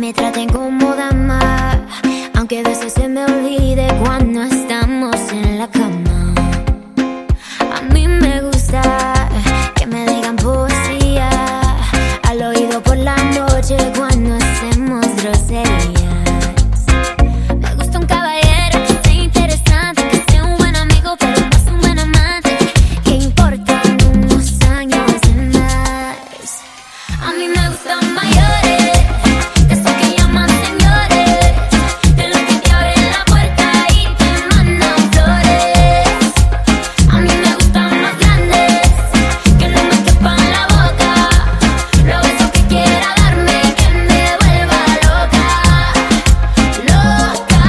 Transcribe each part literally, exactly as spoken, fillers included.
me traten como dama, aunque a veces se me olvide cuando estamos en la cama. A mí me gusta que me digan poesía al oído por la noche cuando hacemos groserías. Me gusta un caballero que sea interesante, que sea un buen amigo pero más un buen amante, que importan unos años de más. A mí me gustan mayores, de esos que llaman señores, de los que te abren la puerta y te mandan flores. A mí me gustan más grandes, que no me quepan la boca, los besos que quiera darme, que me vuelva loca, loca,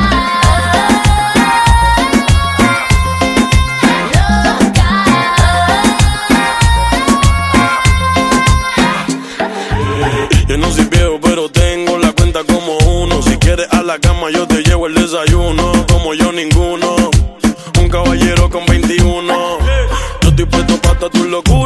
Yo no soy viejo, pero tengo la cuenta como uno. Si quieres a la cama, yo te llevo el desayuno. Como yo, ninguno. Un caballero con veintiuno. Yo estoy puesto pa' toda tu locura.